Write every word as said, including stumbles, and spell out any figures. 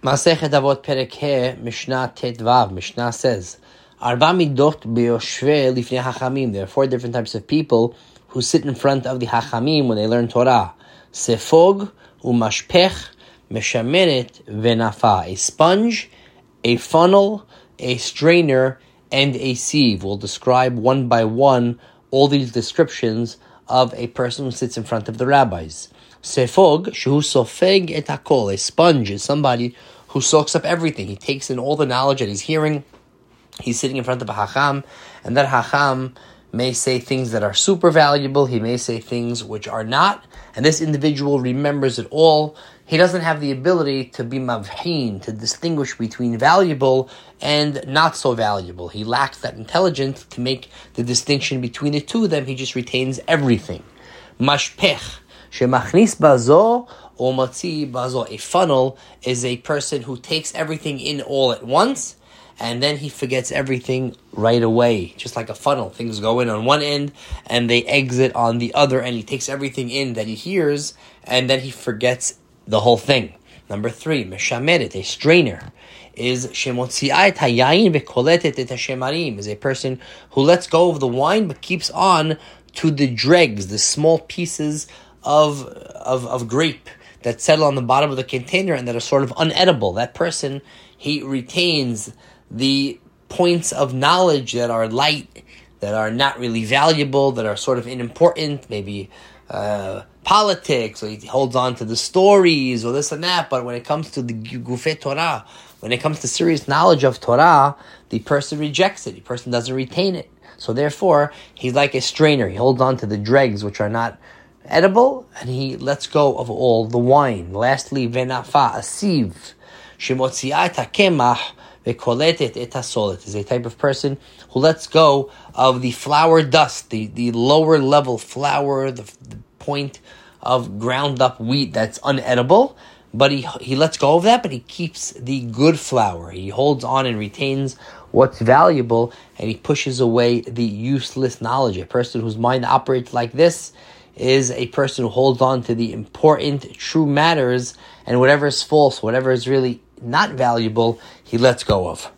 Masechet Avot Perek He, Mishnah Tet Vav. Mishnah says, Arba midot beyoshve lifnei hachamim. There are four different types of people who sit in front of the hachamim when they learn Torah. Sefog, umashpech, meshameret, venafa. A sponge, a funnel, a strainer, and a sieve. We'll describe one by one all these descriptions of a person who sits in front of the rabbis. Sefog, shehu sofeg et hakol. A sponge is somebody who soaks up everything. He takes in all the knowledge that he's hearing. He's sitting in front of a hacham, and that hacham may say things that are super valuable. He may say things which are not, and this individual remembers it all. He doesn't have the ability to be mavhin, to distinguish between valuable and not so valuable. He lacks that intelligence to make the distinction between the two of them. He just retains everything. Mashpech, shemachnis bazo, or matzi bazo. A funnel is a person who takes everything in all at once, and then he forgets everything right away. Just like a funnel. Things go in on one end, and they exit on the other, and he takes everything in that he hears, and then he forgets the whole thing. Number three, meshameret, a strainer, is shemotzi'at hayayin vekoletet et hashemarim, is a person who lets go of the wine, but keeps on to the dregs, the small pieces of, of, of grape that settle on the bottom of the container and that are sort of unedible. That person, he retains the points of knowledge that are light, that are not really valuable, that are sort of unimportant, maybe uh, politics, or he holds on to the stories, or this and that. But when it comes to the Gufei Torah, when it comes to serious knowledge of Torah, the person rejects it. The person doesn't retain it. So therefore, he's like a strainer. He holds on to the dregs, which are not edible, and he lets go of all the wine. Lastly, venafa, a sieve, shemotzi'at hakemach, is a type of person who lets go of the flour dust, the, the lower level flour, the, the point of ground up wheat that's unedible, but he he lets go of that, but he keeps the good flour. He holds on and retains what's valuable, and he pushes away the useless knowledge. A person whose mind operates like this is a person who holds on to the important, true matters, and whatever is false, whatever is really not valuable, he lets go of.